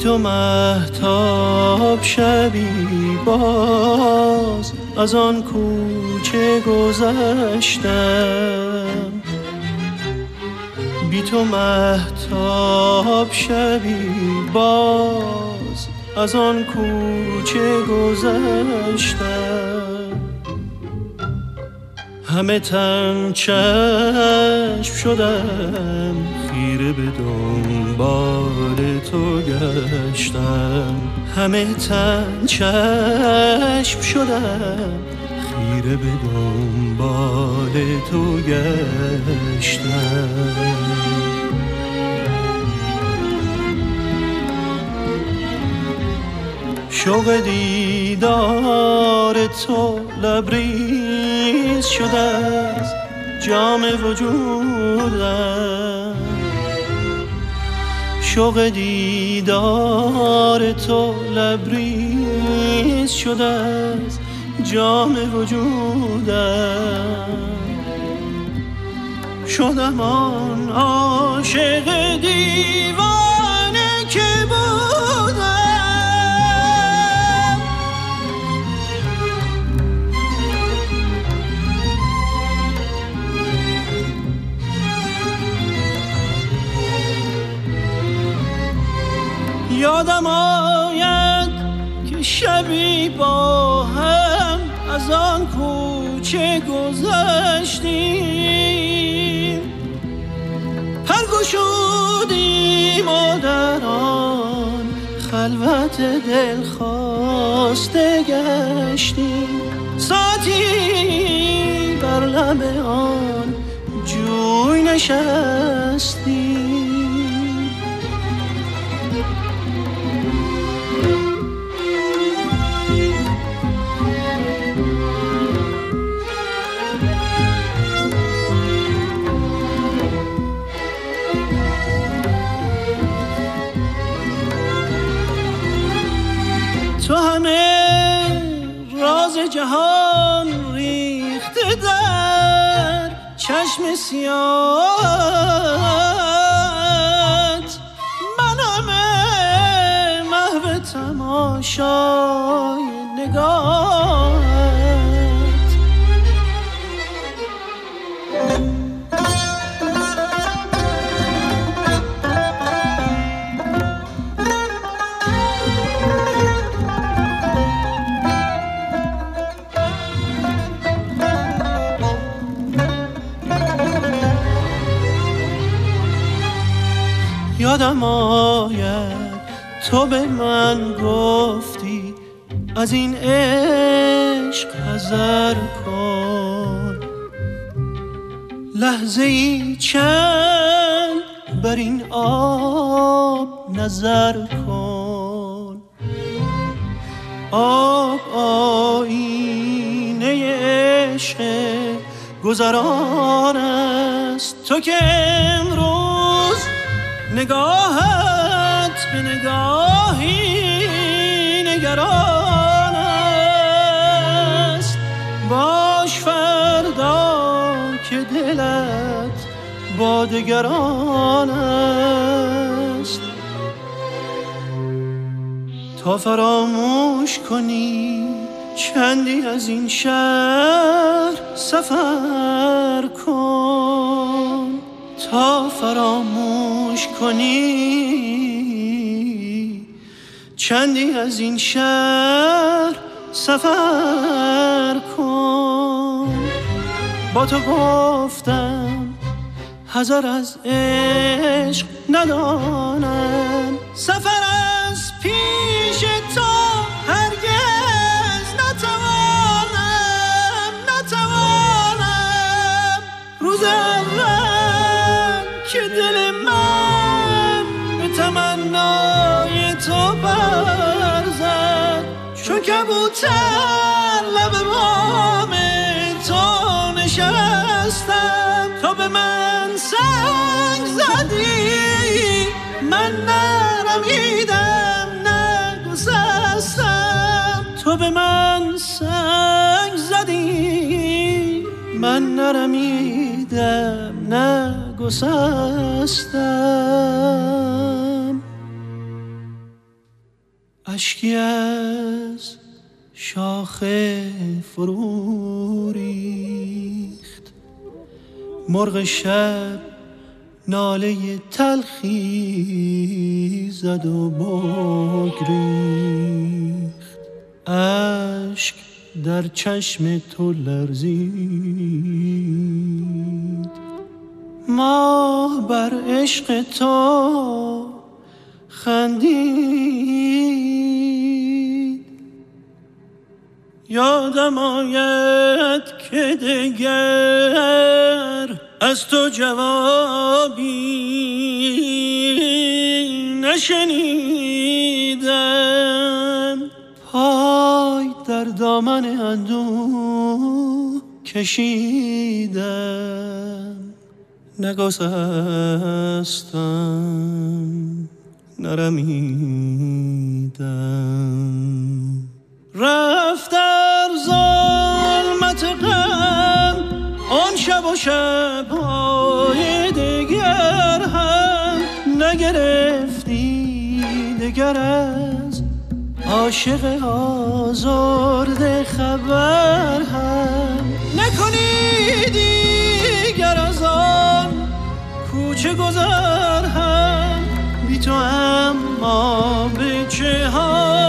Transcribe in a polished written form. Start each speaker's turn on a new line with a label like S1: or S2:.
S1: تو مهتاب شبی باز از آن کوچه گذشتم، بی تو مهتاب شبی باز از آن کوچه گذشتم. همه تن چشم شدم، خیره به دنبال تو گشتم. همه تن چشم شدم، خیره به دنبال تو گشتم. شوق دیدار تو لبریز شده از جام وجودم. شوق دیدار تو لبریز شده از جام وجودم. شدم آن عاشق دیوانه که بودم. یادم آید که شبی با هم از آن کوچه گذشتیم، پر گشودیم و در آن خلوت دل خواسته گشتیم. ساعتی بر لب آن جوی نشستیم. تو همه راز جهان ریخته در چشم سیاهت، من همه محو تماشای نگاهت. یادم آید تو به من گفتی از این عشق حذر کن، لحظه ای چند بر این آب نظر کن. آب آینه عشق گذران است، تو که امروز نگاهت به نگاهی نگران است. باش فردا که دلت با دگران است. تا فراموش کنی چندی از این شهر سفر کن. تا فراموش کنی چندی از این شهر سفر کن. با تو گفتم حذر از عشق ندانم، سفر از پیش تو هرگز نتوانم. روز اول که دل من به تمنای تو پر زد، چون کبوتر لب بام تو نشستم. تو به من سنگ زدی، من نرمیدم نگسستم. تو به من سنگ زدی، من نرمیدم نگسستم. اشکی از شاخه فرو ریخت، مرغ شب ناله تلخی زد و بگریخت، اشک در چشم تو لرزید. ماه بر عشق تو خندید، یادم آید که دگر از تو جوابی نشنیدم. پای در دامن اندوه کشیدم، نگسستم نرمیدم. رفت در ظلمت غم آن شب و شب‌های دگر هم نگرفتی دگر از عاشق آزرده خبر هم نکنی دیگر از آن کوچه گذر هم بی تو اما به چه ها